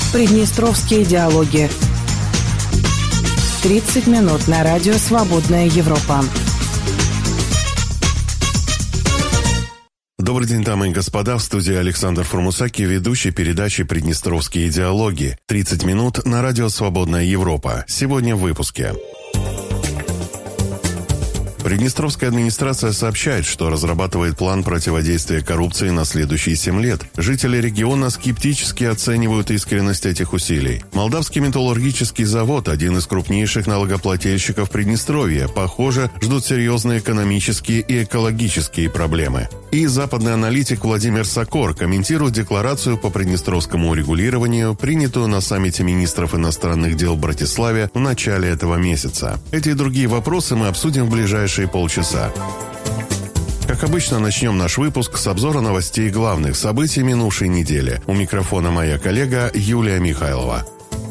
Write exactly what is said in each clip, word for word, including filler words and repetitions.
Приднестровские диалоги. тридцать минут на радио «Свободная Европа». Добрый день, дамы и господа. В студии Александр Формусаки, ведущий передачи «Приднестровские диалоги». тридцать минут на радио «Свободная Европа». Сегодня в выпуске. Приднестровская администрация сообщает, что разрабатывает план противодействия коррупции на следующие семь лет. Жители региона скептически оценивают искренность этих усилий. Молдавский металлургический завод, один из крупнейших налогоплательщиков Приднестровья, похоже, ждут серьезные экономические и экологические проблемы. И западный аналитик Владимир Сокор комментирует декларацию по приднестровскому урегулированию, принятую на саммите министров иностранных дел в Братиславе в начале этого месяца. Эти и другие вопросы мы обсудим в ближайшие полчаса. Как обычно, начнем наш выпуск с обзора новостей главных событий минувшей недели. У микрофона моя коллега Юлия Михайлова.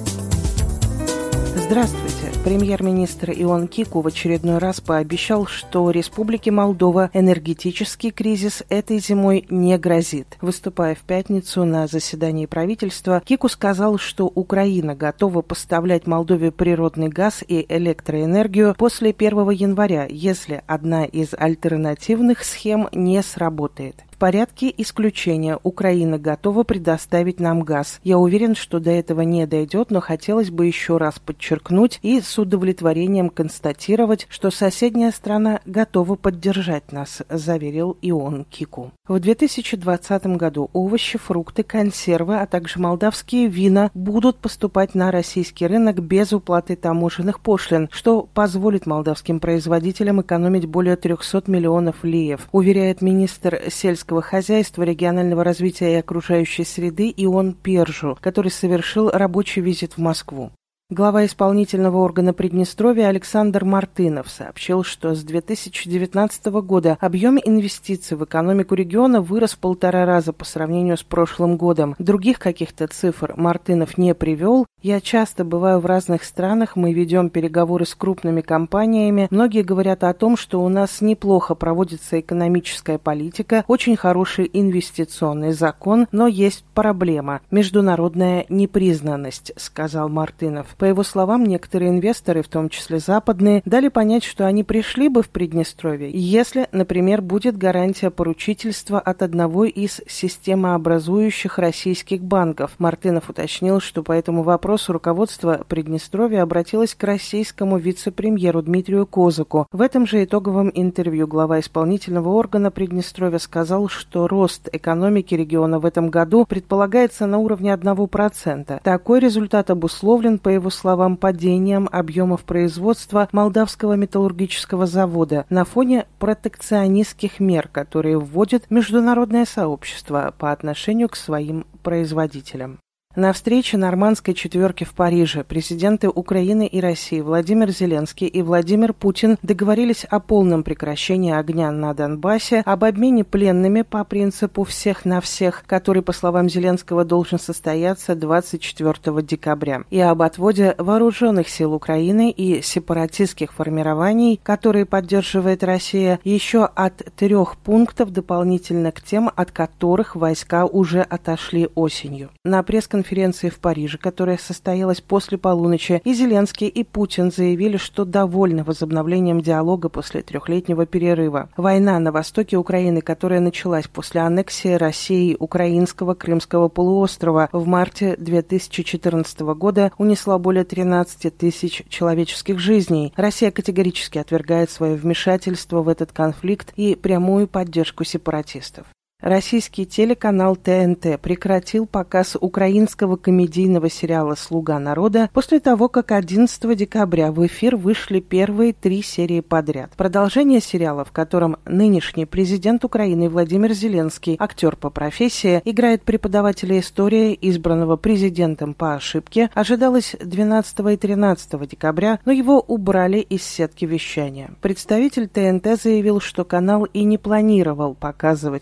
Здравствуйте. Премьер-министр Ион Кику в очередной раз пообещал, что Республике Молдова энергетический кризис этой зимой не грозит. Выступая в пятницу на заседании правительства, Кику сказал, что Украина готова поставлять Молдове природный газ и электроэнергию после первого января, если одна из альтернативных схем не сработает. В порядке исключения Украина готова предоставить нам газ. Я уверен, что до этого не дойдет, но хотелось бы еще раз подчеркнуть и с удовлетворением констатировать, что соседняя страна готова поддержать нас, заверил Ион Кику. В две тысячи двадцатом году овощи, фрукты, консервы, а также молдавские вина будут поступать на российский рынок без уплаты таможенных пошлин, что позволит молдавским производителям экономить более трехсот миллионов леев, уверяет министр сельского хозяйства, регионального развития и окружающей среды Ион Пержу, который совершил рабочий визит в Москву. Глава исполнительного органа Приднестровья Александр Мартынов сообщил, что с две тысячи девятнадцатого года объем инвестиций в экономику региона вырос в полтора раза по сравнению с прошлым годом. Других каких-то цифр Мартынов не привел. Я часто бываю в разных странах, мы ведем переговоры с крупными компаниями. Многие говорят о том, что у нас неплохо проводится экономическая политика, очень хороший инвестиционный закон, но есть проблема – международная непризнанность, сказал Мартынов. По его словам, некоторые инвесторы, в том числе западные, дали понять, что они пришли бы в Приднестровье, если, например, будет гарантия поручительства от одного из системообразующих российских банков. Мартынов уточнил, что по этому вопросу руководство Приднестровья обратилось к российскому вице-премьеру Дмитрию Козаку. В этом же итоговом интервью глава исполнительного органа Приднестровья сказал, что рост экономики региона в этом году предполагается на уровне одного процента. Такой результат обусловлен, по его словам, падением объемов производства Молдавского металлургического завода на фоне протекционистских мер, которые вводит международное сообщество по отношению к своим производителям. На встрече нормандской четверки в Париже президенты Украины и России Владимир Зеленский и Владимир Путин договорились о полном прекращении огня на Донбассе, об обмене пленными по принципу «всех на всех», который, по словам Зеленского, должен состояться двадцать четвёртого декабря, и об отводе вооруженных сил Украины и сепаратистских формирований, которые поддерживает Россия, еще от трех пунктов дополнительно к тем, от которых войска уже отошли осенью. На пресс-конференции конференции в Париже, которая состоялась после полуночи, и Зеленский, и Путин заявили, что довольны возобновлением диалога после трехлетнего перерыва. Война на востоке Украины, которая началась после аннексии Россией украинского Крымского полуострова в марте две тысячи четырнадцатого года, унесла более тринадцати тысяч человеческих жизней. Россия категорически отвергает свое вмешательство в этот конфликт и прямую поддержку сепаратистов. Российский телеканал Тэ Эн Тэ прекратил показ украинского комедийного сериала «Слуга народа» после того, как одиннадцатого декабря в эфир вышли первые три серии подряд. Продолжение сериала, в котором нынешний президент Украины Владимир Зеленский, актер по профессии, играет преподавателя истории, избранного президентом по ошибке, ожидалось двенадцатого и тринадцатого декабря, но его убрали из сетки вещания. Представитель Тэ Эн Тэ заявил, что канал и не планировал показывать украинский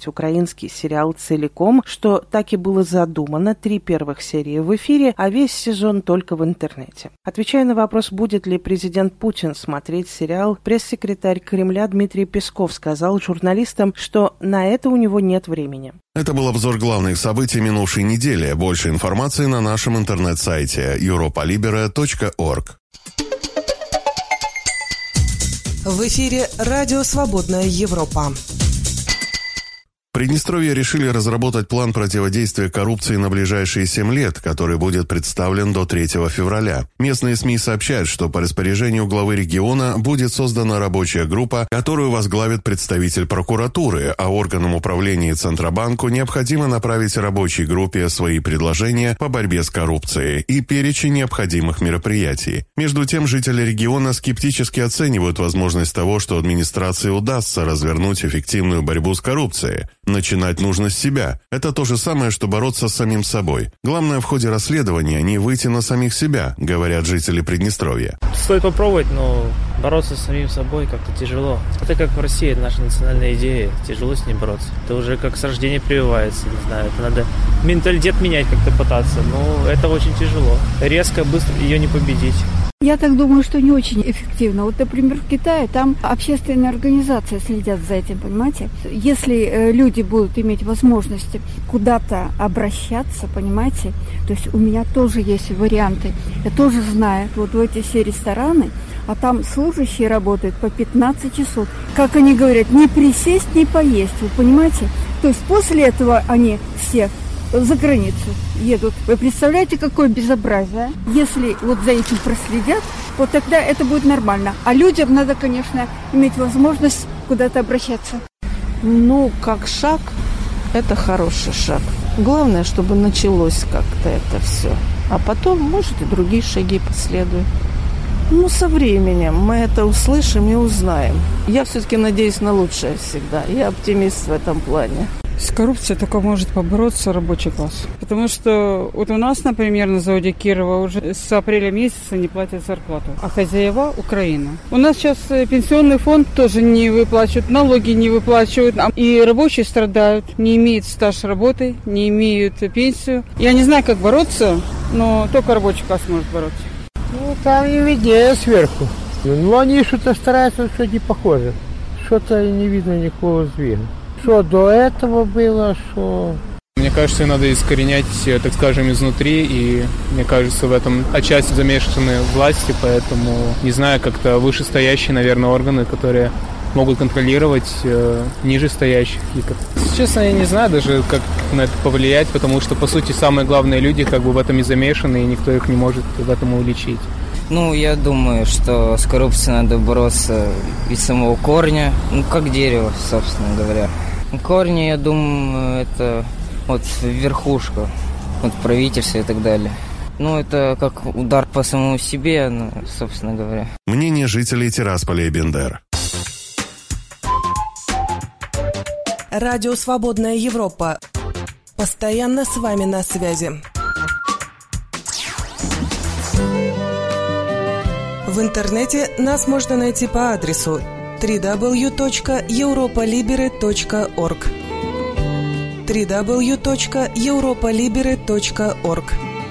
финский сериал целиком, что так и было задумано, три первых серии в эфире, а весь сезон только в интернете. Отвечая на вопрос, будет ли президент Путин смотреть сериал, пресс-секретарь Кремля Дмитрий Песков сказал журналистам, что на это у него нет времени. Это был обзор главных событий минувшей недели. Больше информации на нашем интернет-сайте европа либера точка орг. В эфире радио «Свободная Европа». В Приднестровье решили разработать план противодействия коррупции на ближайшие семь лет, который будет представлен до третьего февраля. Местные СМИ сообщают, что по распоряжению главы региона будет создана рабочая группа, которую возглавит представитель прокуратуры, а органам управления и Центробанку необходимо направить рабочей группе свои предложения по борьбе с коррупцией и перечень необходимых мероприятий. Между тем, жители региона скептически оценивают возможность того, что администрации удастся развернуть эффективную борьбу с коррупцией. Начинать нужно с себя. Это то же самое, что бороться с самим собой. Главное в ходе расследования не выйти на самих себя, говорят жители Приднестровья. Стоит попробовать, но бороться с самим собой как-то тяжело. Это как в России, это наша национальная идея. Тяжело с ней бороться. Это уже как с рождения прививается, не знаю. Это надо менталитет менять как-то пытаться, но это очень тяжело. Резко, быстро ее не победить. Я так думаю, что не очень эффективно. Вот, например, в Китае там общественные организации следят за этим, понимаете? Если э, люди будут иметь возможность куда-то обращаться, понимаете? То есть у меня тоже есть варианты. Я тоже знаю, вот в эти все рестораны, а там служащие работают по пятнадцать часов. Как они говорят, не присесть, не поесть, вы понимаете? То есть после этого они все за границу едут. Вы представляете, какое безобразие? Если вот за этим проследят, вот тогда это будет нормально. А людям надо, конечно, иметь возможность куда-то обращаться. Ну, как шаг, это хороший шаг. Главное, чтобы началось как-то это все. А потом, может, и другие шаги последуют. Ну, со временем мы это услышим и узнаем. Я все-таки надеюсь на лучшее всегда. Я оптимист в этом плане. С коррупцией только может побороться рабочий класс. Потому что вот у нас, например, на заводе Кирова уже с апреля месяца не платят зарплату. А хозяева – Украина. У нас сейчас пенсионный фонд тоже не выплачивают, налоги не выплачивают. И рабочие страдают, не имеют стаж работы, не имеют пенсию. Я не знаю, как бороться, но только рабочий класс может бороться. Ну, там и виднее сверху. Ну, они что-то стараются, что не похоже. Что-то не видно никакого сдвига. Что до этого было, что... Мне кажется, ее надо искоренять, так скажем, изнутри, и мне кажется, в этом отчасти замешаны власти, поэтому, не знаю, как-то вышестоящие, наверное, органы, которые могут контролировать э, нижестоящих. И как... Честно, я не знаю даже, как на это повлиять, потому что, по сути, самые главные люди как бы в этом и замешаны, и никто их не может в этом уличить. Ну, я думаю, что с коррупцией надо бороться из самого корня, ну, как дерево, собственно говоря. Корни, я думаю, это вот верхушка, вот правительство и так далее. Ну, это как удар по самому себе, ну, собственно говоря. Мнение жителей Тирасполя и Бендер. Радио «Свободная Европа». Постоянно с вами на связи. В интернете нас можно найти по адресу дабл ю дабл ю дабл ю точка европа либеры точка орг. дабл ю дабл ю дабл ю точка европа либеры точка орг.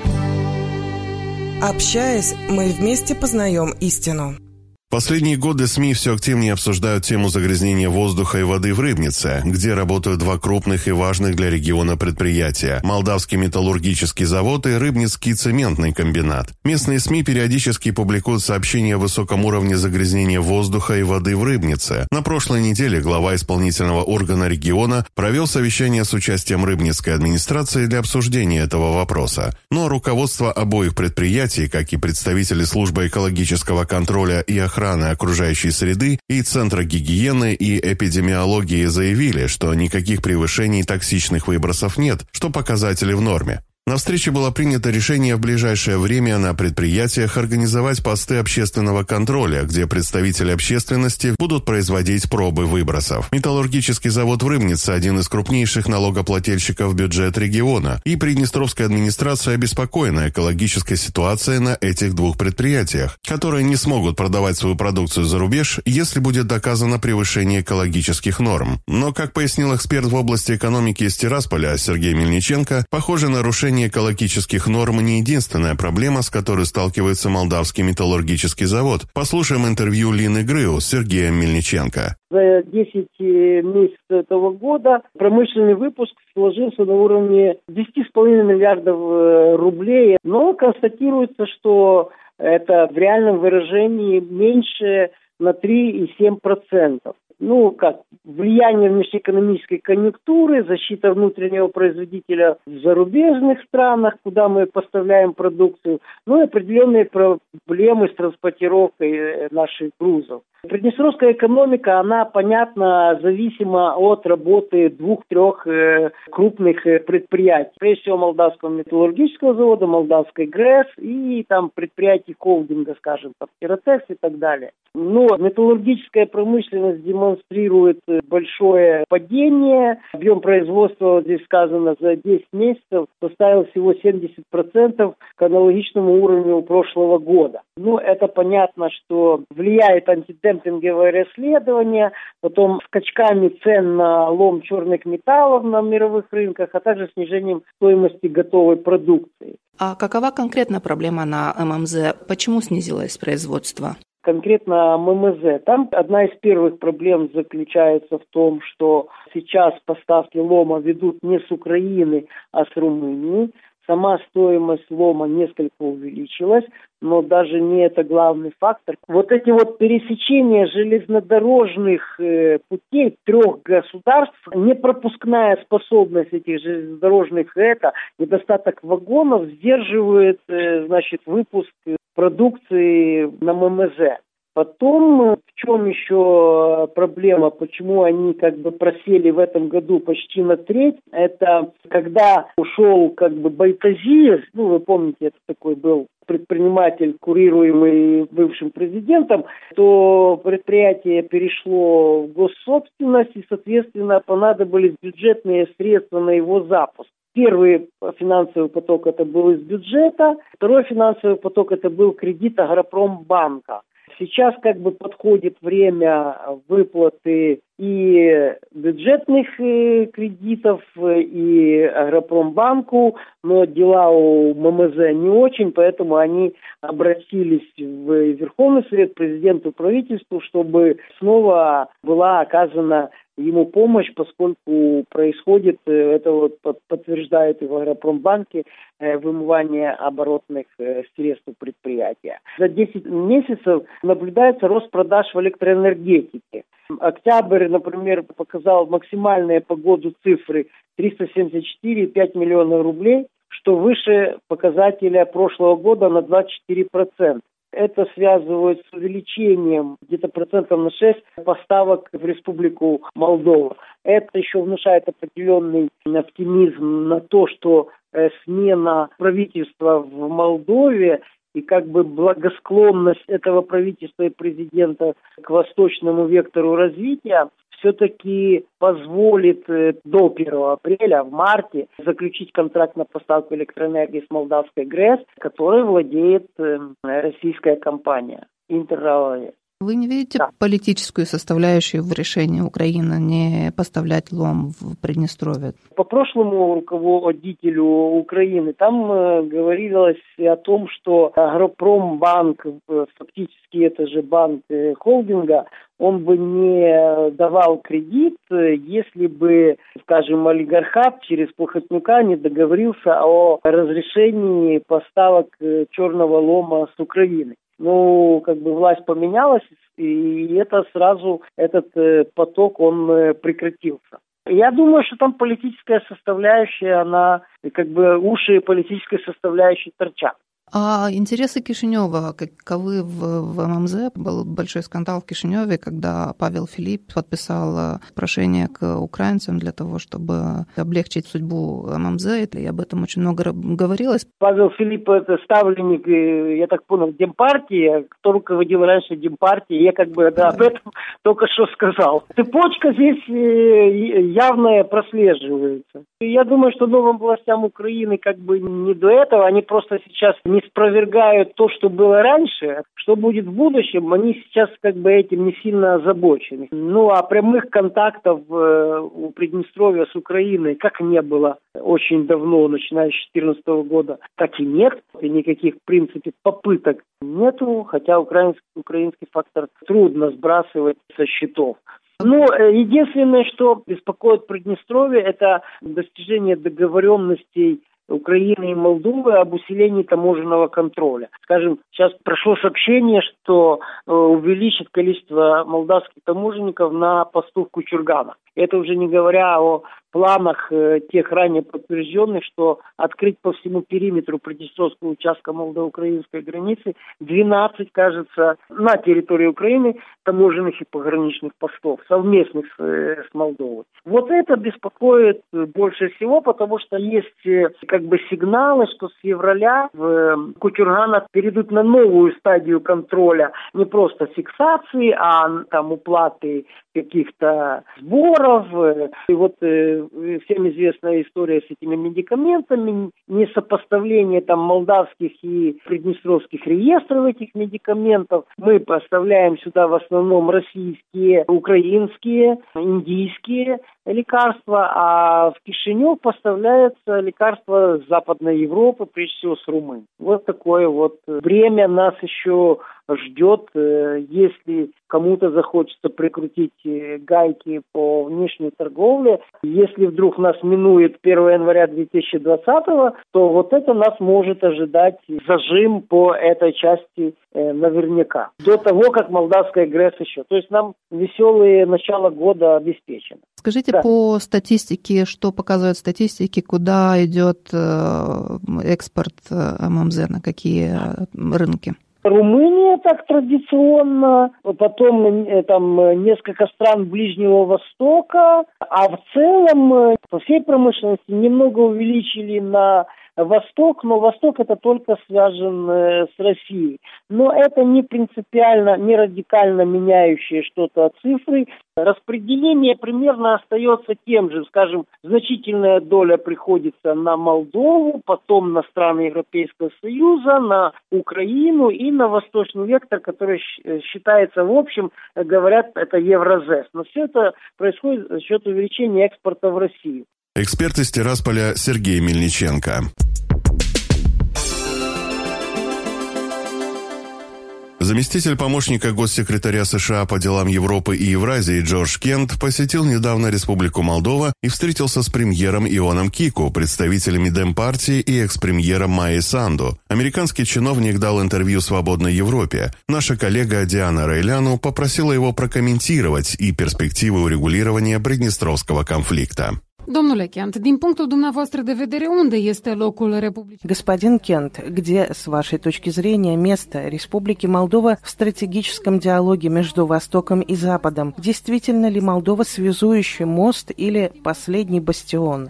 Общаясь, мы вместе познаем истину. Последние годы СМИ все активнее обсуждают тему загрязнения воздуха и воды в Рыбнице, где работают два крупных и важных для региона предприятия – Молдавский металлургический завод и Рыбницкий цементный комбинат. Местные СМИ периодически публикуют сообщения о высоком уровне загрязнения воздуха и воды в Рыбнице. На прошлой неделе глава исполнительного органа региона провел совещание с участием Рыбницкой администрации для обсуждения этого вопроса. Но руководство обоих предприятий, как и представители службы экологического контроля и охраны окружающей среды и Центра гигиены и эпидемиологии заявили, что никаких превышений токсичных выбросов нет, что показатели в норме. На встрече было принято решение в ближайшее время на предприятиях организовать посты общественного контроля, где представители общественности будут производить пробы выбросов. Металлургический завод в Рыбнице – один из крупнейших налогоплательщиков в бюджет региона, и Приднестровская администрация обеспокоена экологической ситуацией на этих двух предприятиях, которые не смогут продавать свою продукцию за рубеж, если будет доказано превышение экологических норм. Но, как пояснил эксперт в области экономики из Тирасполя Сергей Мельниченко, похоже, нарушение экологических норм не единственная проблема, с которой сталкивается Молдавский металлургический завод. Послушаем интервью Лины Грыу с Сергеем Мельниченко. За десять месяцев этого года промышленный выпуск сложился на уровне десять целых пять десятых миллиардов рублей, но констатируется, что это в реальном выражении меньше на три целых семь десятых процента. Ну, как, влияние внешнеэкономической конъюнктуры, защита внутреннего производителя в зарубежных странах, куда мы поставляем продукцию, ну и определенные проблемы с транспортировкой наших грузов. Приднестровская экономика, она, понятно, зависима от работы двух-трех э, крупных э, предприятий. Прежде всего, Молдавского металлургического завода, Молдавской ГРЭС и там предприятий холдинга, скажем, там, Тиротекс и так далее. Но металлургическая промышленность демонстрирует большое падение. Объем производства, здесь сказано, за десять месяцев составил всего семьдесят процентов к аналогичному уровню прошлого года. Ну, это понятно, что влияет антидемпинговое расследование, потом скачками цен на лом черных металлов на мировых рынках, а также снижением стоимости готовой продукции. А какова конкретно проблема на эм эм зэ? Почему снизилось производство? Конкретно эм эм зэ. Там одна из первых проблем заключается в том, что сейчас поставки лома ведут не с Украины, а с Румынии. Сама стоимость лома несколько увеличилась, но даже не это главный фактор. Вот эти вот пересечения железнодорожных э, путей трех государств, непропускная способность этих железнодорожных, это недостаток вагонов, сдерживает э, значит, выпуск продукции на эм эм зэ. Потом, в чем еще проблема, почему они как бы просели в этом году почти на треть, это когда ушел как бы Байтазиев, ну вы помните, это такой был предприниматель, курируемый бывшим президентом, то предприятие перешло в госсобственность и, соответственно, понадобились бюджетные средства на его запуск. Первый финансовый поток это был из бюджета, второй финансовый поток это был кредит Агропромбанка. Сейчас как бы подходит время выплаты и бюджетных э, кредитов, и Агропромбанку, но дела у эм эм зэ не очень, поэтому они обратились в Верховный Совет, президенту, правительству, чтобы снова была оказана ему помощь, поскольку происходит, это вот подтверждает и в Агропромбанке, вымывание оборотных средств предприятия. За десять месяцев наблюдается рост продаж в электроэнергетике. Октябрь, например, показал максимальные по году цифры триста семьдесят четыре целых пять десятых миллиона рублей, что выше показателя прошлого года на двадцать четыре процента. Это связывают с увеличением где-то процентов на шесть поставок в Республику Молдова. Это еще внушает определенный оптимизм на то, что смена правительства в Молдове и как бы благосклонность этого правительства и президента к восточному вектору развития все-таки позволит до первого апреля, в марте, заключить контракт на поставку электроэнергии с Молдавской ГРЭС, которой владеет российская компания «Интеррао». Вы не видите да. политическую составляющую в решении Украины не поставлять лом в Приднестровье? По прошлому руководителю Украины там э, говорилось о том, что Агропромбанк, э, фактически это же банк э, холдинга, он бы не давал кредит, э, если бы, скажем, олигархат через Плохотнюка не договорился о разрешении поставок э, черного лома с Украины. Ну, как бы власть поменялась, и это сразу, этот э, поток, он э, прекратился. Я думаю, что там политическая составляющая, она, как бы уши политической составляющей торчат. А интересы Кишинева каковы в, в ММЗ? Был большой скандал в Кишиневе, когда Павел Филипп подписал прошение к украинцам для того, чтобы облегчить судьбу ММЗ, и об этом очень много говорилось. Павел Филипп – это ставленник, я так понял, Демпартии, кто руководил раньше Демпартией, я как бы да, об этом только что сказал. Цепочка здесь явно прослеживается. Я думаю, что новым властям Украины как бы не до этого, они просто сейчас не спровергают то, что было раньше. Что будет в будущем, они сейчас как бы этим не сильно озабочены. Ну, а прямых контактов э, у Приднестровья с Украиной как не было очень давно, начиная с две тысячи четырнадцатого года, так и нет. И никаких, в принципе, попыток нету, хотя украинский, украинский фактор трудно сбрасывать со счетов. Ну, единственное, что беспокоит Приднестровье, это достижение договоренностей Украины и Молдовы об усилении таможенного контроля. Скажем, сейчас прошло сообщение, что э, увеличит количество молдавских таможенников на посту в Кучурганах. Это уже не говоря о планах э, тех ранее подтвержденных, что открыть по всему периметру Приднестровского участка молдово-украинской границы двенадцать, кажется, на территории Украины таможенных и пограничных постов, совместных с, э, с Молдовой. Вот это беспокоит больше всего, потому что есть э, как бы сигналы, что с февраля в э, Кучурганах перейдут на новую стадию контроля, не просто фиксации, а там уплаты каких-то сборов. И вот э, всем известная история с этими медикаментами, несопоставление там молдавских и приднестровских реестров этих медикаментов. Мы поставляем сюда в основном российские, украинские, индийские лекарства, а в Кишинев поставляются лекарства с Западной Европы, прежде всего с Румынии. Вот такое вот время нас еще ждет, если кому-то захочется прикрутить гайки по внешней торговле. Если вдруг нас минует первого января две тысячи двадцатого, то вот это нас может ожидать зажим по этой части э, наверняка. До того, как молдавская ГРЭС еще. То есть нам веселое начало года обеспечено. Скажите, да. По статистике, что показывают статистики, куда идет экспорт ММЗ, на какие рынки? Румыния так традиционно, потом там несколько стран Ближнего Востока, а в целом по всей промышленности немного увеличили на Восток, но Восток это только связан с Россией. Но это не принципиально, не радикально меняющие что-то цифры. Распределение примерно остается тем же. Скажем, значительная доля приходится на Молдову, потом на страны Европейского Союза, на Украину и на восточный вектор, который считается, в общем, говорят, это Евразес. Но все это происходит за счет увеличения экспорта в Россию. Эксперт из Тирасполя Сергей Мельниченко. Заместитель помощника госсекретаря США по делам Европы и Евразии Джордж Кент посетил недавно Республику Молдова и встретился с премьером Ионом Кику, представителями Демпартии и экс-премьером Майей Санду. Американский чиновник дал интервью «Свободной Европе». Наша коллега Диана Рейляну попросила его прокомментировать и перспективы урегулирования приднестровского конфликта. Domnule Kent, din punctul dumneavoastră de vedere, unde este locul Republicii? Господин Кент, где, с вашей точки зрения, место Республики Молдова в стратегическом диалоге между Востоком и Западом? Действительно ли Молдова связующий мост или последний бастион?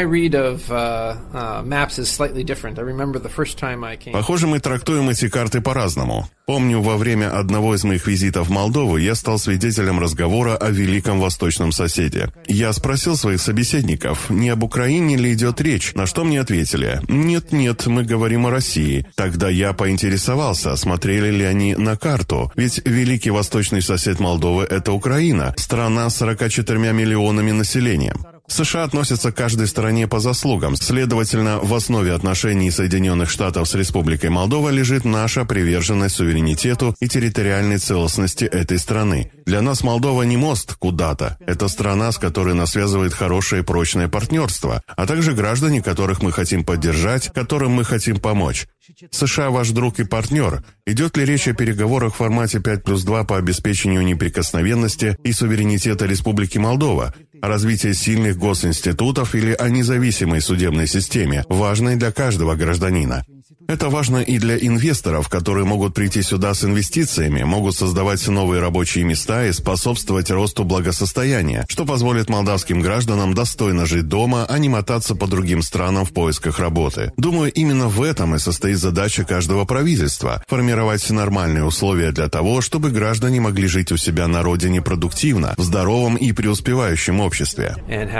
Похоже, мы трактуем эти карты по-разному. Помню, во время одного из моих визитов в Молдову я стал свидетелем разговора о великом восточном соседе. Я спросил своих собеседников, не об Украине ли идет речь, на что мне ответили: «Нет-нет, мы говорим о России». Тогда я поинтересовался, смотрели ли они на карту, ведь великий восточный сосед Молдовы – это Украина, страна с сорока четырьмя миллионами населения. США относятся к каждой стране по заслугам. Следовательно, в основе отношений Соединенных Штатов с Республикой Молдова лежит наша приверженность суверенитету и территориальной целостности этой страны. Для нас Молдова не мост куда-то. Это страна, с которой нас связывает хорошее и прочное партнерство, а также граждане, которых мы хотим поддержать, которым мы хотим помочь. США ваш друг и партнер. Идет ли речь о переговорах в формате пять плюс два по обеспечению неприкосновенности и суверенитета Республики Молдова, о развитии сильных госинститутов или о независимой судебной системе, важной для каждого гражданина? Это важно и для инвесторов, которые могут прийти сюда с инвестициями, могут создавать новые рабочие места и способствовать росту благосостояния, что позволит молдавским гражданам достойно жить дома, а не мотаться по другим странам в поисках работы. Думаю, именно в этом и состоит задача каждого правительства – формировать нормальные условия для того, чтобы граждане могли жить у себя на родине продуктивно, в здоровом и преуспевающем обществе.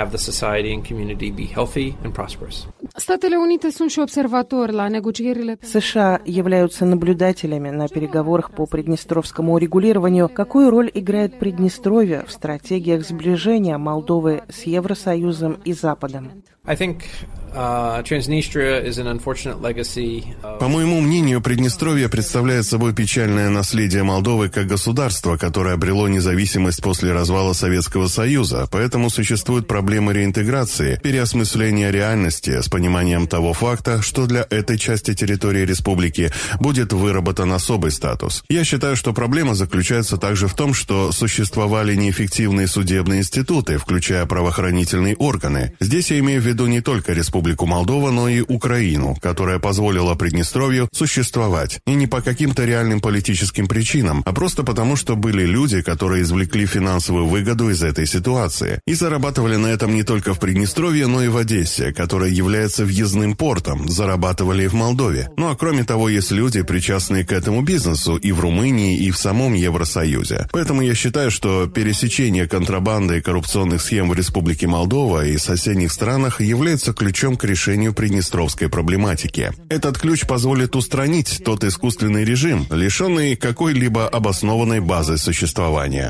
Statele Unite sunt și observatori la negocierile. США являются наблюдателями на переговорах по приднестровскому урегулированию. Какую роль играет Приднестровье в стратегиях сближения Молдовы с Евросоюзом и Западом? I think uh, Transnistria is an unfortunate legacy of... По моему мнению, Приднестровье представляет собой печальное наследие Молдовы как государства, которое обрело независимость после развала Советского Союза, поэтому существует проблема реинтеграции, переосмысления реальности с пониманием того факта, что для этой части территории республики будет выработан особый статус. Я считаю, что проблема заключается также в том, что существовали неэффективные судебные институты, включая правоохранительные органы. Здесь я имею в виду не только Республику Молдова, но и Украину, которая позволила Приднестровью существовать. И не по каким-то реальным политическим причинам, а просто потому, что были люди, которые извлекли финансовую выгоду из этой ситуации. И зарабатывали на этом не только в Приднестровье, но и в Одессе, которая является въездным портом, зарабатывали и в Молдове. Ну а кроме того, есть люди, причастные к этому бизнесу и в Румынии, и в самом Евросоюзе. Поэтому я считаю, что пересечение контрабанды и коррупционных схем в Республике Молдова и соседних странах является ключом к решению приднестровской проблематики. Этот ключ позволит устранить тот искусственный режим, лишенный какой-либо обоснованной базы существования.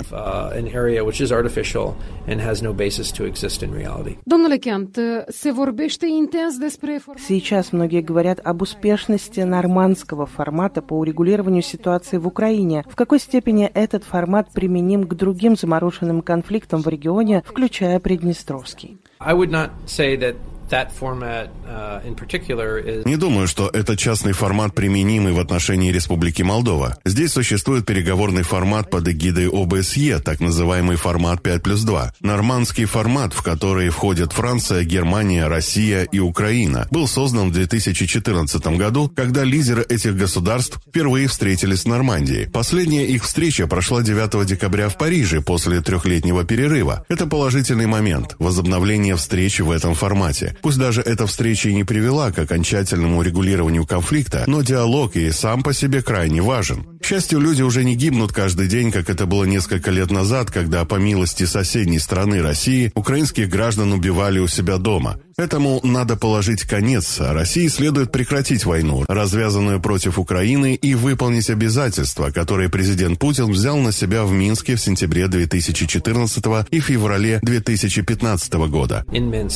Domnule Chiant, se vorbește intens despre... Сейчас многие говорят об успешности нормандского формата по урегулированию ситуации в Украине. В какой степени этот формат применим к другим замороженным конфликтам в регионе, включая Приднестровский? I would not say that that format uh, in particular is... Не думаю, что этот частный формат применимый в отношении Республики Молдова. Здесь существует переговорный формат под эгидой ОБСЕ, так называемый формат пять плюс два. Нормандский формат, в который входят Франция, Германия, Россия и Украина, был создан в две тысячи четырнадцатом году, когда лидеры этих государств впервые встретились в Нормандии. Последняя их встреча прошла девятого декабря в Париже после трехлетнего перерыва. Это положительный момент – возобновление встречи в этом формате. Пусть даже эта встреча и не привела к окончательному регулированию конфликта, но диалог и сам по себе крайне важен. К счастью, люди уже не гибнут каждый день, как это было несколько лет назад, когда, по милости соседней страны России, украинских граждан убивали у себя дома. Этому надо положить конец, а России следует прекратить войну, развязанную против Украины, и выполнить обязательства, которые президент Путин взял на себя в Минске в сентябре две тысячи четырнадцатого и феврале две тысячи пятнадцатого года.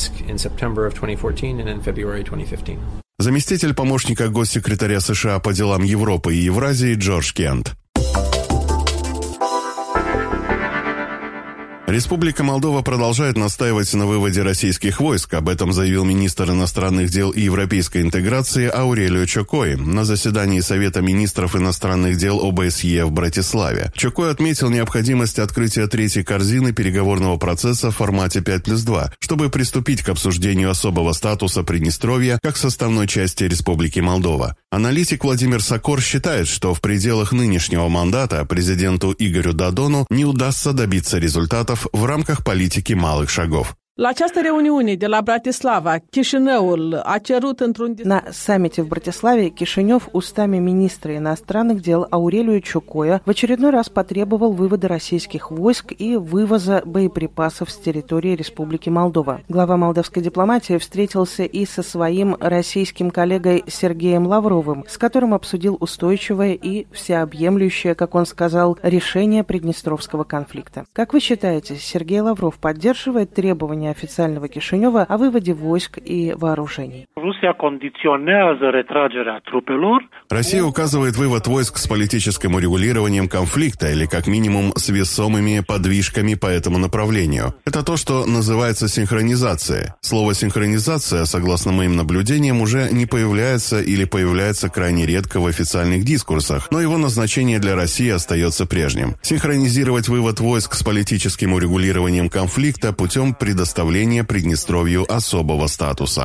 Заместитель помощника госсекретаря США по делам Европы и Евразии Джордж Кент. Республика Молдова продолжает настаивать на выводе российских войск. Об этом заявил министр иностранных дел и европейской интеграции Аурелио Чокой на заседании Совета министров иностранных дел ОБСЕ в Братиславе. Чокой отметил необходимость открытия третьей корзины переговорного процесса в формате пять плюс два, чтобы приступить к обсуждению особого статуса Приднестровья как составной части Республики Молдова. Аналитик Владимир Сокор считает, что в пределах нынешнего мандата президенту Игорю Додону не удастся добиться результатов в рамках политики малых шагов. La această reuniune de la Bratislava, Chișinăul a cerut într-un... На саммите в Братиславе Кишинев устами министра иностранных дел Аурелио Чокоя в очередной раз потребовал вывода российских войск и вывоза боеприпасов с территории Республики Молдова. Глава молдавской дипломатии встретился и со своим российским коллегой Сергеем Лавровым, с которым обсудил устойчивое и всеобъемлющее, как он сказал, решение Приднестровского конфликта. Как вы считаете, Сергей Лавров поддерживает требования официального Кишинева о выводе войск и вооружений? Россия указывает вывод войск с политическим урегулированием конфликта или как минимум с весомыми подвижками по этому направлению. Это то, что называется синхронизация. Слово «синхронизация», согласно моим наблюдениям, уже не появляется или появляется крайне редко в официальных дискурсах, но его назначение для России остается прежним. Синхронизировать вывод войск с политическим урегулированием конфликта путем предоставления Приднестровью особого статуса.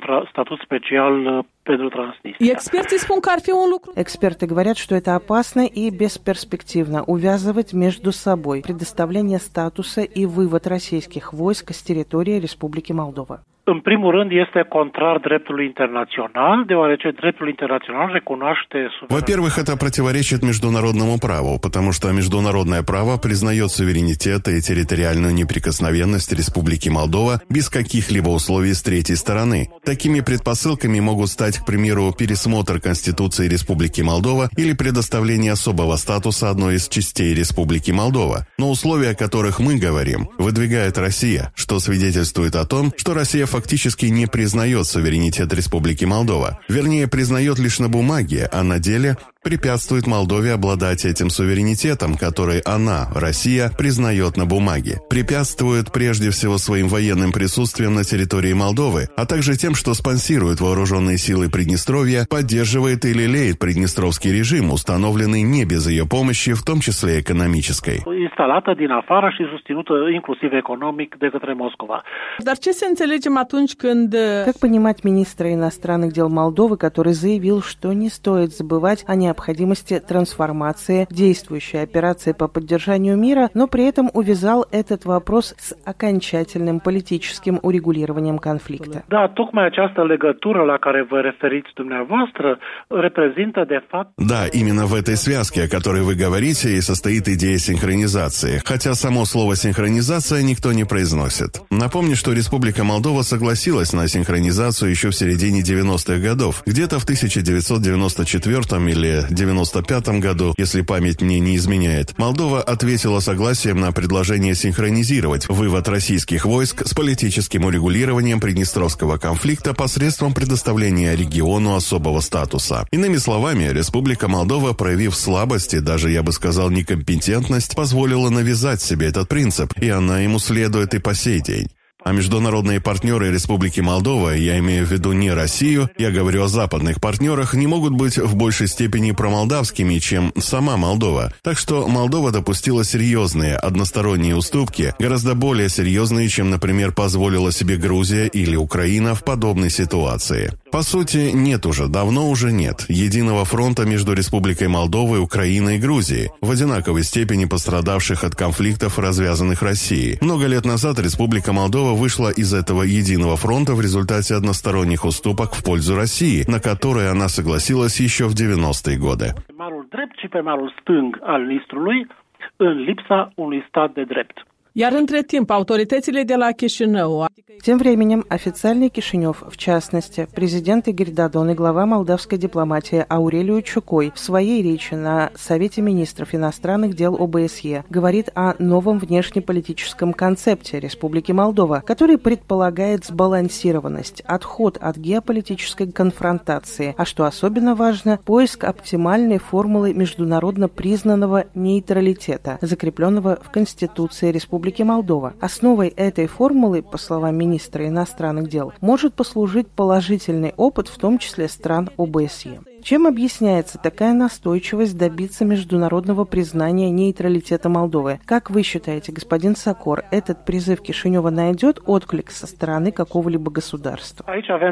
statut special pentru Transnistria. Experții spun că ar fi un lucru. Эксперты говорят, что это опасно и бесперспективно увязывать между собой предоставление статуса и вывод российских войск с территории Республики Молдова. În primul rând, este contrar dreptului internațional, deoarece dreptul internațional recunoaște суверенитет. Во-первых, это противоречит международному праву, потому что международное право признает суверенитет и территориальную неприкосновенность Республики Молдова без каких-либо условий с третьей стороны. Такими предпосылками могут стать, к примеру, пересмотр Конституции Республики Молдова или предоставление особого статуса одной из частей Республики Молдова. Но условия, о которых мы говорим, выдвигает Россия, что свидетельствует о том, что Россия фактически не признает суверенитет Республики Молдова. Вернее, признает лишь на бумаге, а на деле препятствует Молдове обладать этим суверенитетом, который она, Россия, признает на бумаге. Препятствует прежде всего своим военным присутствием на территории Молдовы, а также тем, что спонсирует вооруженные силы Приднестровья, поддерживает и лелеет приднестровский режим, установленный не без ее помощи, в том числе экономической. Instalată din afară și susținută inclusiv economic de către Moscova. Dar ce se înțelegem atunci când... Как понимать министра иностранных дел Молдовы, который заявил, что не стоит забывать о необходимости трансформации действующей операции по поддержанию мира, но при этом увязал этот вопрос с окончательным политическим урегулированием конфликта? Da, tocmai această legătură la care vă referiți dumneavoastră reprezintă de fapt... Да, именно в этой связке, о которой вы говорите, и состоит идея синхронизации, хотя само слово «синхронизация» никто не произносит. Напомню, что Республика Молдова согласилась на синхронизацию еще в середине девяностых годов, где-то в тысяча девятьсот девяносто четвёртом или девяносто пятом году, если память мне не изменяет. Молдова ответила согласием на предложение синхронизировать вывод российских войск с политическим урегулированием приднестровского конфликта посредством предоставления региону особого статуса. Иными словами, Республика Молдова, проявив слабость и даже, я бы сказал, некомпетентность, позволила навязать себе этот принцип, и она ему следует и по сей день. А международные партнеры Республики Молдова, я имею в виду не Россию, я говорю о западных партнерах, не могут быть в большей степени промолдавскими, чем сама Молдова. Так что Молдова допустила серьезные односторонние уступки, гораздо более серьезные, чем, например, позволила себе Грузия или Украина в подобной ситуации. По сути, нет уже, давно уже нет единого фронта между Республикой Молдова, Украиной и Грузией, в одинаковой степени пострадавших от конфликтов, развязанных Россией. Много лет назад Республика Молдова вышла из этого единого фронта в результате односторонних уступок в пользу России, на которые она согласилась еще в девяностые годы. Iar între timp, autoritățile de la Chișinău... Тем временем официальный Кишинев, в частности, президент Игорь Додон и глава молдавской дипломатии Аурелию Чукой в своей речи на Совете министров иностранных дел ОБСЕ говорит о новом внешнеполитическом концепте Республики Молдова, который предполагает сбалансированность, отход от геополитической конфронтации, а что особенно важно, поиск оптимальной формулы международно признанного нейтралитета, закрепленного в Конституции Республики Молдова. Основой этой формулы, по словам министра иностранных дел, может послужить положительный опыт, в том числе стран ОБСЕ. Чем объясняется такая настойчивость добиться международного признания нейтралитета Молдовы? Как вы считаете, господин Сокор, этот призыв Кишинева найдет отклик со стороны какого-либо государства?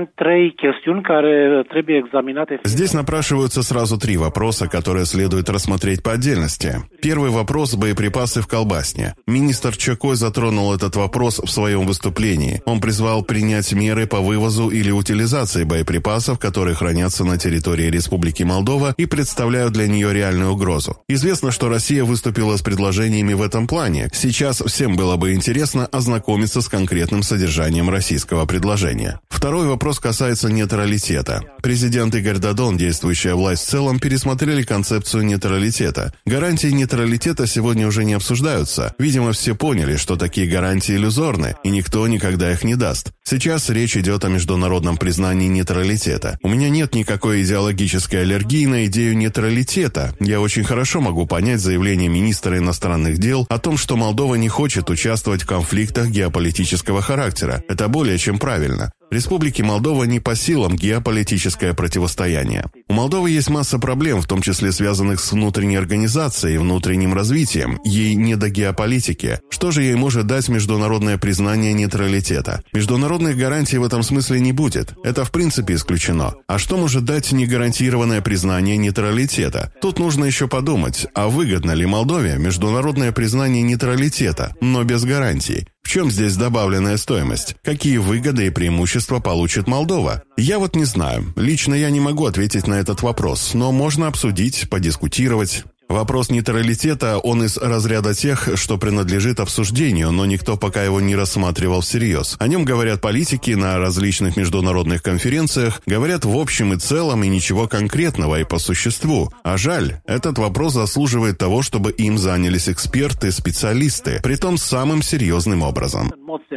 Здесь напрашиваются сразу три вопроса, которые следует рассмотреть по отдельности. Первый вопрос – боеприпасы в колбасне. Министр Чокой затронул этот вопрос в своем выступлении. Он призвал принять меры по вывозу или утилизации боеприпасов, которые хранятся на территории Республики Молдова и представляют для нее реальную угрозу. Известно, что Россия выступила с предложениями в этом плане. Сейчас всем было бы интересно ознакомиться с конкретным содержанием российского предложения. Второй вопрос касается нейтралитета. Президент Игорь Додон, действующая власть в целом, пересмотрели концепцию нейтралитета. Гарантии нейтралитета сегодня уже не обсуждаются. Видимо, все поняли, что такие гарантии иллюзорны, и никто никогда их не даст. Сейчас речь идет о международном признании нейтралитета. У меня нет никакой идеологической аллергии на идею нейтралитета. Я очень хорошо могу понять заявление министра иностранных дел о том, что Молдова не хочет участвовать в конфликтах геополитического характера. Это более чем правильно. Республике Молдова не по силам геополитическое противостояние. У Молдовы есть масса проблем, в том числе связанных с внутренней организацией и внутренним развитием. Ей не до геополитики. Что же ей может дать международное признание нейтралитета? Международных гарантий в этом смысле не будет. Это в принципе исключено. А что может дать негарантированное признание нейтралитета? Тут нужно еще подумать, а выгодно ли Молдове международное признание нейтралитета, но без гарантий? В чем здесь добавленная стоимость? Какие выгоды и преимущества получит Молдова? Я вот не знаю. Лично я не могу ответить на этот вопрос, но можно обсудить, подискутировать. Вопрос нейтралитета, он из разряда тех, что принадлежит обсуждению, но никто пока его не рассматривал всерьез. О нем говорят политики на различных международных конференциях, говорят в общем и целом и ничего конкретного и по существу. А жаль, этот вопрос заслуживает того, чтобы им занялись эксперты, специалисты, притом самым серьезным образом.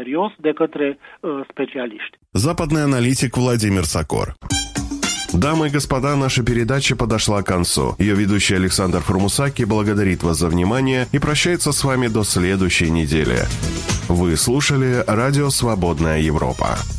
Западный аналитик Владимир Сокор. Дамы и господа, наша передача подошла к концу. Ее ведущий Александр Формусаки благодарит вас за внимание и прощается с вами до следующей недели. Вы слушали «Радио Свободная Европа».